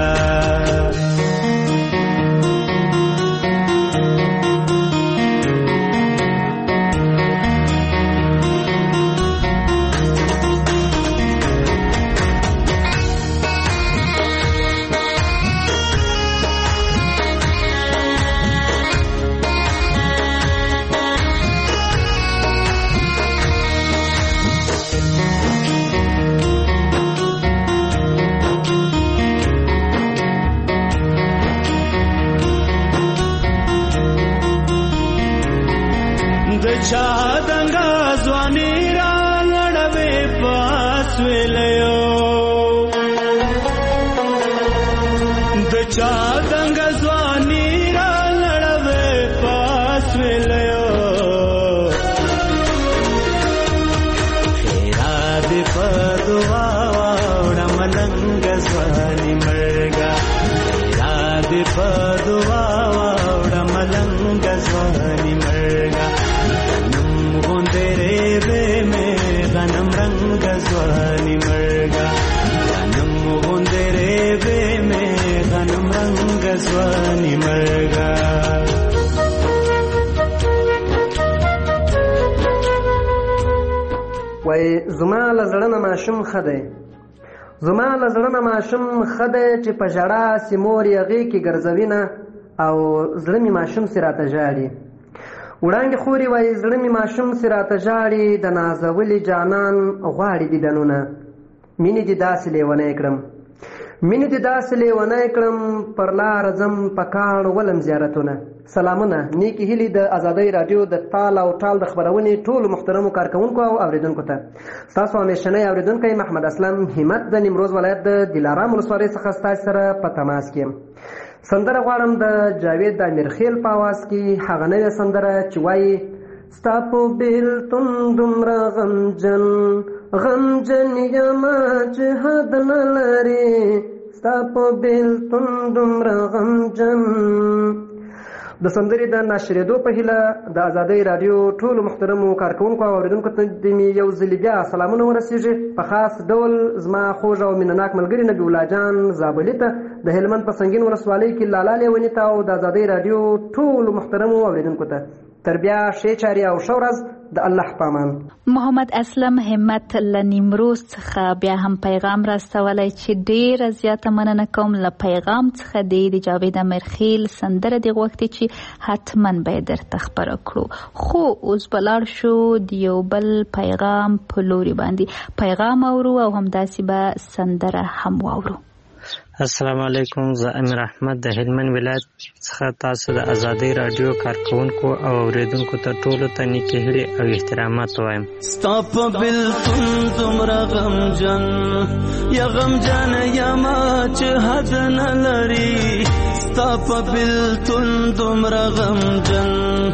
چا دنګا ځواني را لړوي پاس ویلو د چا دنګا ځواني را لړوي پاس ویلو خیرا دې په دعا وړه ملنګ ځواني مرګا خیرا دې په دعا وړه ملنګ ځواني مرګا غنم رنګ ځواني مرګه غنم غوندرې به مې غنم رنګ ځواني مرګه وای زما له زړه نه ماشوم ښه دی زما له زړه نه ماشوم ښه دی چې په ژړا سیمور یغې کې ګرځوینه او زړه مې ماشوم سي راته ژاړي وړانګې خورې وایي زړه مې ماشوم سي راته ژاړي د نازولي جانان غواړي دیدنونه مینې دې داسې لیونی کړم مینې دې داسې لیونی کړم پر لاره ځم په کاڼ ولم زیارتونه سلامونه نیکې هیلې د ازادۍ راډیو د تال او ټال د خپرونې ټولو محترمو کارکوونکو او اوریدونکو ته ستاسو همیشنی اوریدونکی محمد اسلم همت د نیمروز ولایت د دلارام ولسوالۍ څخه ستاسو سره په تماس کې سندره غواړم د جاوید د امیرخیل په آواز کې هغه نوې سندره چې وایي ستا په بېلتون دومره غمجن یمه چې حد نه لرې ستا په بېلتون دومره غمجن د سندرې د ناشرېدو په هیله د ازادۍ راډیو ټولو محترمو کارکوونکو او اورېدونکو ته د مې یو ځلې بیا سلامونه ورسېږي په خاص ډول زما خوږ او مینهناک ملګري نبي الله جان زابلي ته د هلمند په سنګین ولسوالۍ کې لالا لیوني ته او د ازادۍ راډیو ټولو محترمو اوریدونکو ته تر بیا ښې چارې او ښه ورځ د الله په امان. محمد اسلم همت له نیمروز څخه بیا هم پیغام راستولی چې ډېره زیاته مننه کوم له پیغام څخه دی د جاوید امیرخیل سندره دې غوښتې چې حتما به یې درته خپره کړو خو اوس به لاړ شو د یو بل پیغام په لوري باندې پیغام اورو او همداسې به سندره هم واورو. السلام علیکم. زه امیر احمد د هلمند ولایت څخه تاسو د ازادۍ رادیو کارکونکو او اوریدونکو ته ټولو ته نیکې هیلې او احترامات وایم. ستا په بېلتون دومره غمجن یا غمجن یما چې حد نه لري. ستا په بېلتون دومره غمجن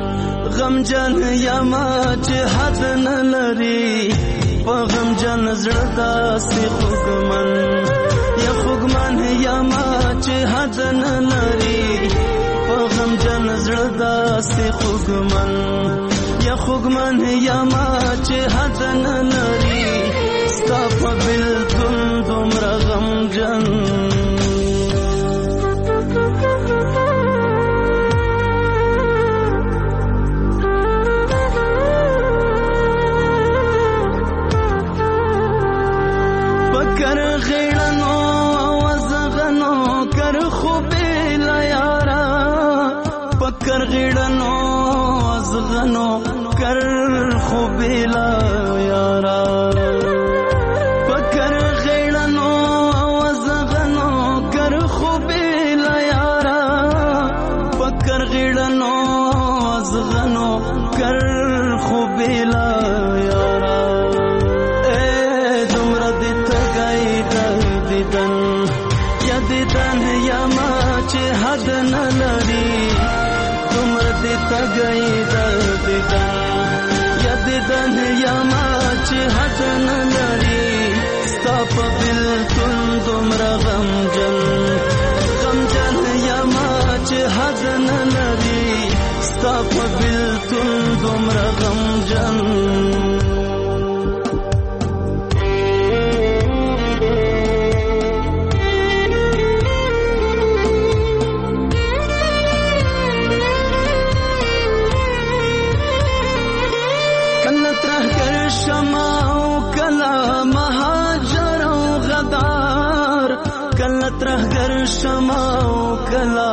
یما چې حد نه لري. په غمجن زړه داسې خوږمن یا خوږمن یما چې حد نه لري. په غمجن زړه داسې خوږمن یا خوږمن یما چې حد نه لري. ستا په بېلتون دومره غمجن. کر غیړنو وزغنو کر خوبیلا یارا. پکر غیړنو وزغنو کر خوبیلا یارا. پکر غیړنو وزغنو کر خوبیلا یارا. پکر غیړنو وزغنو کر خوبیلا یارا. دیدن یما چې حد نه لري. دومره دې تګی د دیدن یا دیدن یما چې حد نه لري. ستا په بېلتون دومره غمجن یما چې حد نه لري. ستا په بېلتون دومره غمجن. ترهګر شمع او کلا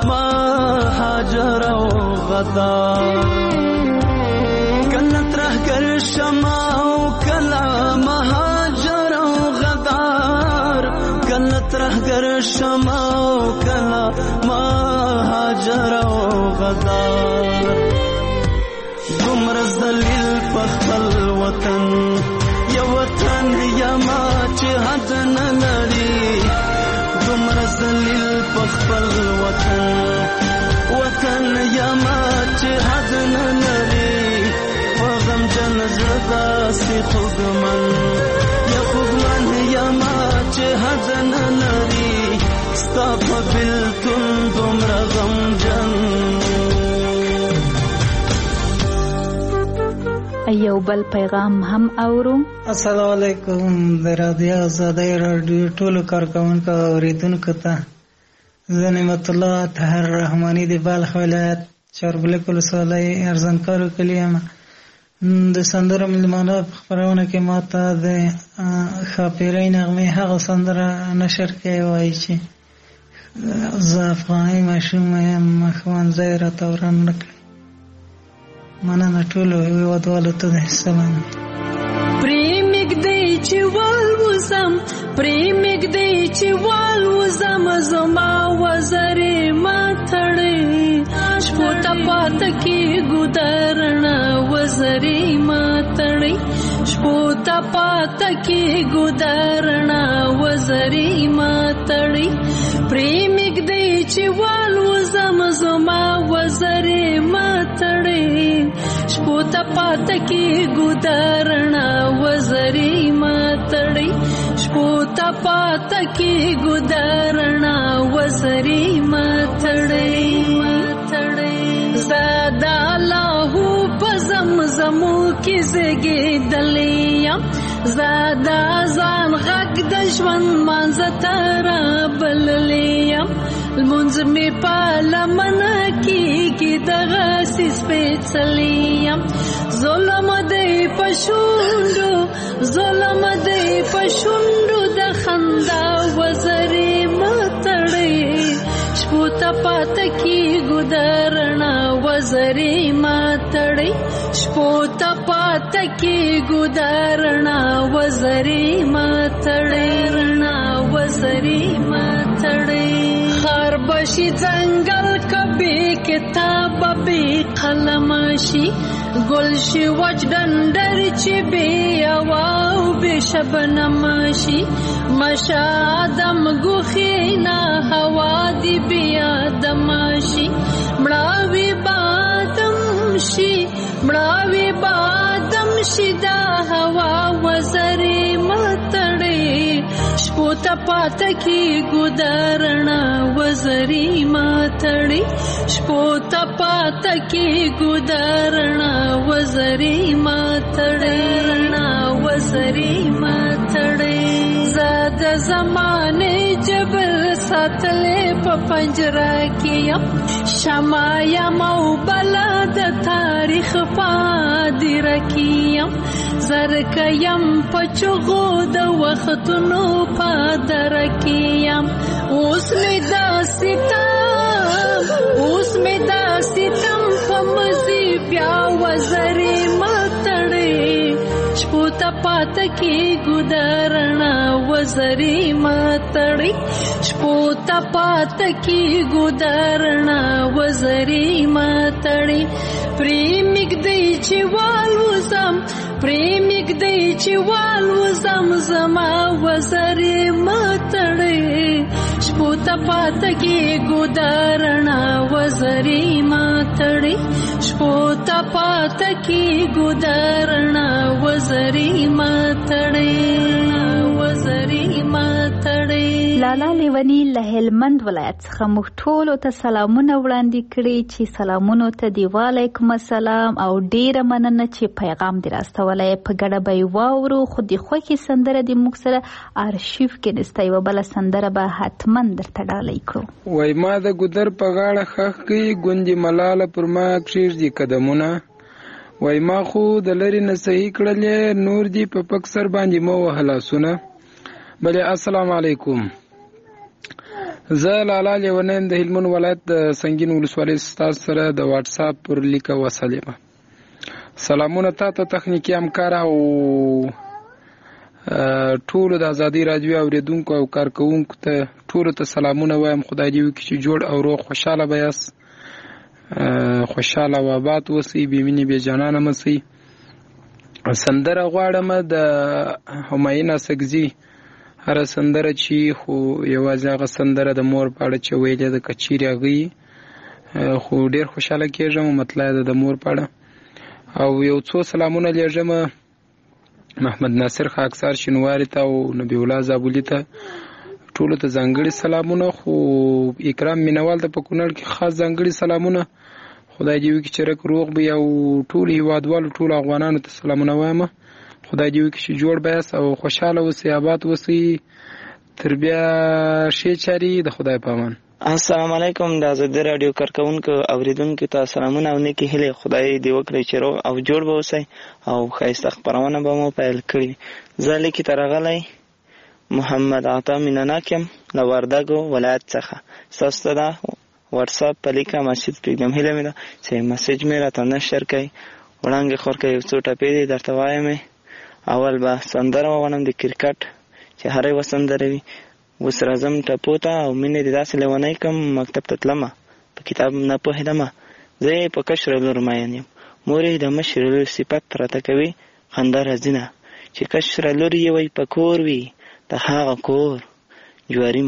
مهاجر او غدار. کله ترهګر شمع او کلا مهاجر او غدار. کله ترهګر شمع او کلا مهاجر او غدار. دومره ذلیل په خپل وطن یا وطن یما چې حد نه لري. دومره ذلیل په خپل وطن یما چې حد نه لري. په غمجن زړه داسې خوږمن یا خوږمن یما چې حد نه لري. ستا په بېلتون دومره غمجن. یو بل پیغام هم اورو. السلام علیکم. د رادیو ازادۍ رادیو ټولو کارکونکو او اوریدونکو ته زه نعمت الله طاهر رحماني د بلخ ولایت چاربلک ولسوالۍ ارزنکارو کلي یم. د سندرو مېلمانه په خپرونه کې ماته د ښاپیرۍ نغمې هغه سندره نشر کوي وایي چې زه افغاني ماشوم یم ښوونځی راته وران نه کړي. مننه ټولو هېوادوالو ته د سلام. پرېمږدی چې والوزم پرېمږدی چې والوزم زما وزرې ماتړې. شپو ته پاته کېږو درڼه وزرې ماتړې. شپو ته پاته کېږو درڼه وزرې ماتړې. پرېمږدی چې والوزم زما وزرې ماتړې. شپو ته پاته کېږو درڼه وزرې ماتړې. شپو ته پاته کېږو درڼه وزرې ماتړې. زه د الله په زمزمو کې زېږېدلې یم. زه د ځان غږ د ژوند منځ ته رابللې یم. لمونځ مې په لمنه کېږي دغسې سپېڅلی یم. ظلم دی په شونډو ظلم دی په شونډو د خندا وزرې ماتړې. شپو ته پاته کېږو درڼه وزرې ماتړې. شپو ته پاته کېږو درڼه وزرې ماتړې. وزرې ماتړې. تړي خار بشي ځنګل کبي کتاب بي قلم شي ګل شي وجدندر چې بي او بي شبنم شي مشادم ګوخینا هوا دی بیا دم شي مړاوي بادم شي دا هوا وزري متړي شپوتا پات کی ګدارنا وزري متړي شپوتا پات کی ګدارنا وزري متړي زاد زمانه جبر ساتلې په پنجره کې شمایا مو بلد تاریخ پادر کیم زرکیم پچغو د وختونو پادر کیم اوس می دا ستم فمزی بیا وزری متړي شپوتا پات کی ګدارنا وزری متړي شپوتا پات کی ګدارنا وزری متړي پریمګ دی چې والوزم زما وزری متړي شپوتا پات کی ګدارنا وزری متړي شپوتا پات کی ګدارنا وزری متړي لالا لیونی له هلمند ولایت څخه موږ ټولو ته سلامونه وړاندې کړي چې سلامونو ته دی وعلیکم السلام او ډیره مننه چې پیغام دی راستولی په ګډه به یې واورو خو د خوښې سندره د موږ سره آرشیف کې نسته یوه بله سندره به حتما درته ډالۍ کړو وای ما د ګودر په غاړه ښخ کړي ګوندې ملاله پر ما کښېږدي قدمونه وای ما خو د لرې نه صحیح کړلې نور دي په پک سر باندې مه وهه لاسونه بله السلام علیکم زه لالا لیونی د هلمند ولایت د سنګین ولسوالۍ ستاسو سره د واټساپ پر لیکه وصل یم سلامونه تاته تخنیکي همکار او ټولو د ازادۍ راډیو اورېدونکو او کارکوونکو ته ټولو ته سلامونه وایم خدای دې وکړي چې جوړ او روغ خوشحاله به یاست خوشحاله او آباد اوسئ بې مینې بې جانانه مه سئ سندره غواړم د همایون اڅکزي هره سندره چې خو یوازې هغه سندره د مور په اړه چې ویلې ده که چیرې هغه خو ډېر خوشحاله کېږم مطلع ده د مور په اړه او یو څو سلامونه لیږم محمد ناصر خاکسار شینواري ته او نبی الله زابلي ته ټولو ته ځانګړي سلامونه خو اکرام مینوال ته په کونړ کې خاص ځانګړي سلامونه خدای دې وکړي چې رک روغ به او ټول هیوادوالو ټول افغانانو ته سلامونه وایم خدای دې وکړي چې جوړ به یاست او خوشحاله اوسئ آباد اوسئ تر بیا ښې چارې د خدای په امان السلام علیکم د ازادۍ راډیو کارکوونکو اوریدونکو ته سلامونه او نیکې هیلې خدای دې وکړي چې روغ او جوړ به اوسئ او ښایسته خپرونه به مو پیل کړي زه لیکې ته راغلی محمد عطا مینناک یم له وردګو ولایت څخه ستاسو ته دا واتساپ په لیکه مسیج پرېږدم هیله مې ده چې مسیج مې راته نشر کړئ وړاندې خور که یو څو ټپې دي درته وایم اول به سندره وغواړم د کرکټ چې هر یوه سندره وي اوس راځم ټپو ته او مینې د داسې لیونی کم مکتب ته تلمه په کتاب نه پوهېدمه زه یې په کشره لور مین یم مور یې د مشرې لور صفت راته کوي خندا راځینه چې کشره لور یې وی په کور وي د هغه کور جواري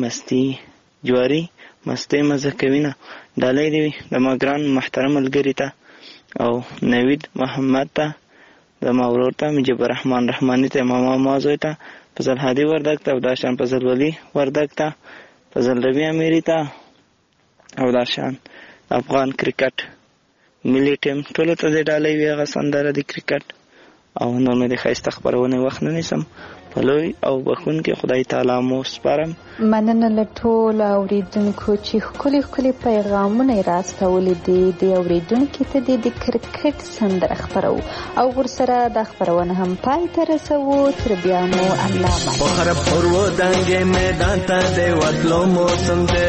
مستۍ مزه کوینه ډالۍ دې وي د ما ګران محترم ملګري ته او نوید محمد ته د ما ورور ته مجيب الرحمن رحماني ته ماما مازوی ته فضل هادي وردګ ته او داشان فضل ولی وردګ ته فضل ربی امیری ته او داشان افغان کرکټ ملي ټیم ټول ته د ډالۍ وی هغه سندره د کرکټ او نور مې د ښایسته خپرونه وخت نه نیسم پلوی او بخون کې خدای تعالی مو سپارم مننه له ټولو اوریدونکو چې ښکلي پیغامونه یې راستولي دي د اوریدونکو ته د کرکټ سندره خپرو او ورسره د خپرونه هم پای ته رسوو تر بیا مو الله مو بخر پرو دنګ میدان ته د وتلو موسم ده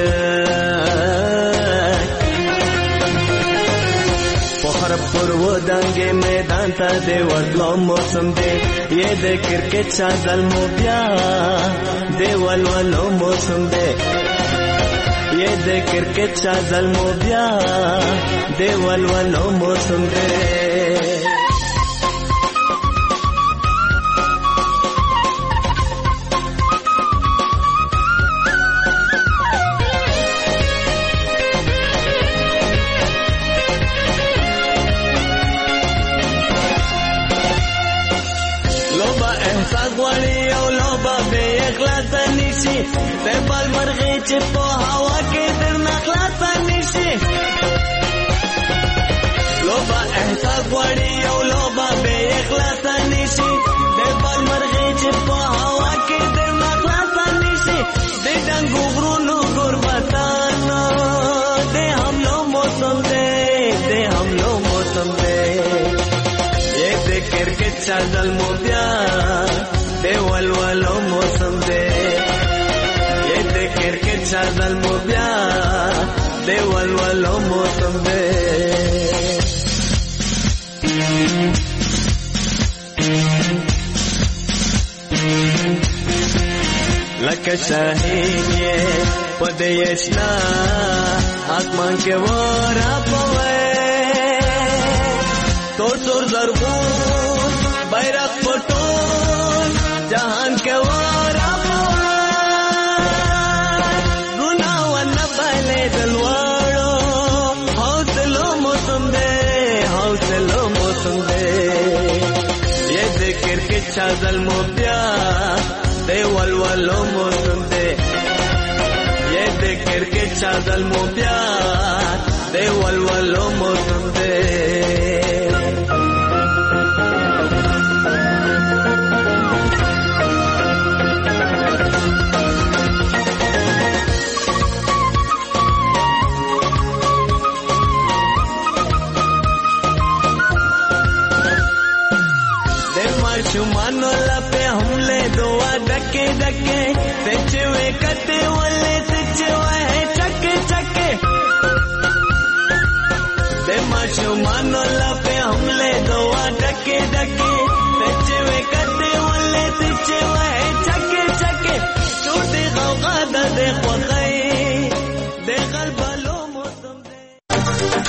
بخر پرو دنګ میدان ته د وتلو موسم ده یہ د کرکټ چادل مو بیا د ولولو موسم ده ये दे क्रिकेट शाजल मोबिया दे वलवलो मौसम दे ते बल मरगे चिपो हवा के दिल नखलाता निशी लोबा एहसा gwadi او लोबा बे इखलाता निशी ते बल मरगे चिपो हवा के दिल नखलाता निशी दे डंगू ग्रुनो गुरबताना दे हम लो मौसम दे ये दे क्रिकेट चादल मोबिया दे वलवलो मौसम दे क्रिकेट शाजल मोबिया दे वलवलो मौसम दे लक शाहीन ये पदे यशना आसमान के वारा पवे तो जरगून बैरक पटोन जहान के वारा शाजल मोबिया दे वलवलो मौसम दे ये दे क्रिकेट शाजल मोबिया दे वलवलो मौसम दे मानो लपे हमले दुआ डके डके सिचवे कटे वले सिचवा है चके चके दे माशो मानो लपे हमले दुआ डके डके सिचवे कटे वले सिचवा है चके चके छोटे गौगा दे ख्वाई